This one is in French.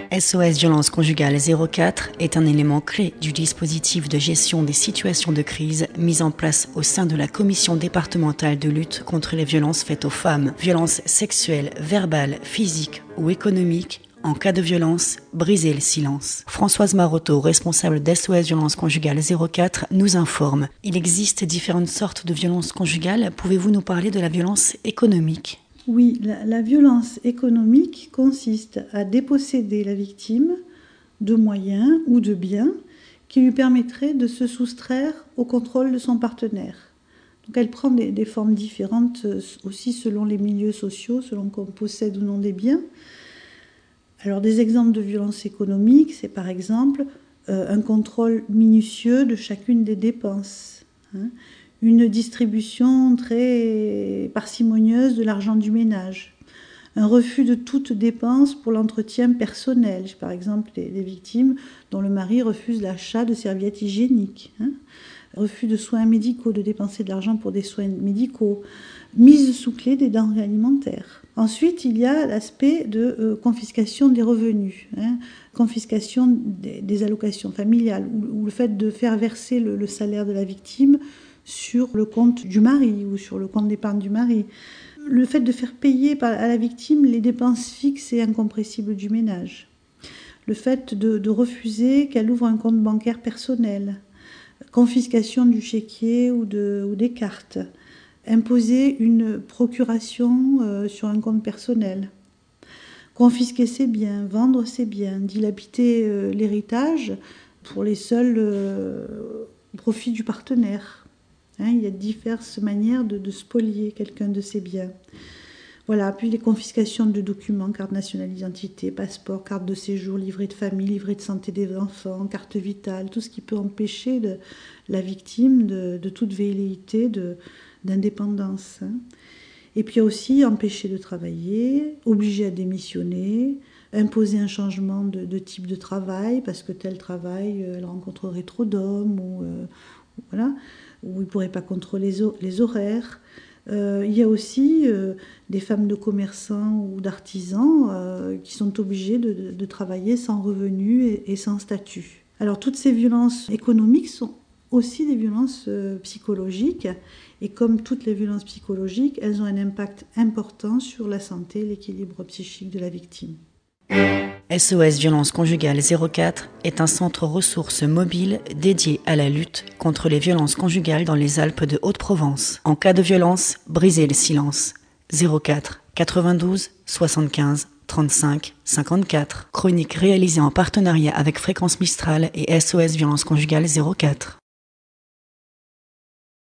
SOS Violence Conjugale 04 est un élément clé du dispositif de gestion des situations de crise mis en place au sein de la Commission départementale de lutte contre les violences faites aux femmes. Violences sexuelles, verbales, physiques ou économiques. En cas de violence, brisez le silence. Françoise Maroteau, responsable d'SOS Violence Conjugale 04, nous informe. Il existe différentes sortes de violences conjugales. Pouvez-vous nous parler de la violence économique ? Oui, la violence économique consiste à déposséder la victime de moyens ou de biens qui lui permettraient de se soustraire au contrôle de son partenaire. Donc elle prend des formes différentes aussi selon les milieux sociaux, selon qu'on possède ou non des biens. Alors des exemples de violence économique, c'est par exemple un contrôle minutieux de chacune des dépenses, une distribution très parcimonieuse de l'argent du ménage, un refus de toute dépense pour l'entretien personnel, par exemple les victimes dont le mari refuse l'achat de serviettes hygiéniques, refus de soins médicaux, de dépenser de l'argent pour des soins médicaux, mise sous clé des denrées alimentaires. Ensuite, il y a l'aspect de confiscation des revenus, confiscation des allocations familiales, ou le fait de faire verser le salaire de la victime sur le compte du mari ou sur le compte d'épargne du mari. Le fait de faire payer à la victime les dépenses fixes et incompressibles du ménage. Le fait de refuser qu'elle ouvre un compte bancaire personnel. Confiscation du chéquier ou des cartes. Imposer une procuration sur un compte personnel. Confisquer ses biens, vendre ses biens, dilapider l'héritage pour les seuls profits du partenaire. Il y a diverses manières de spolier quelqu'un de ses biens. Voilà, puis les confiscations de documents, carte nationale d'identité, passeport, carte de séjour, livret de famille, livret de santé des enfants, carte vitale, tout ce qui peut empêcher la victime de toute velléité d'indépendance. Et puis aussi empêcher de travailler, obliger à démissionner, imposer un changement de type de travail parce que tel travail, elle rencontrerait trop d'hommes ou il ne pourrait pas contrôler les horaires. Il y a aussi des femmes de commerçants ou d'artisans qui sont obligées de travailler sans revenu et sans statut. Alors toutes ces violences économiques sont aussi des violences psychologiques et comme toutes les violences psychologiques, elles ont un impact important sur la santé et l'équilibre psychique de la victime. SOS Violence Conjugale 04 est un centre ressources mobile dédié à la lutte contre les violences conjugales dans les Alpes de Haute-Provence. En cas de violence, brisez le silence. 04 92 75 35 54. Chronique réalisée en partenariat avec Fréquence Mistral et SOS Violence Conjugale 04.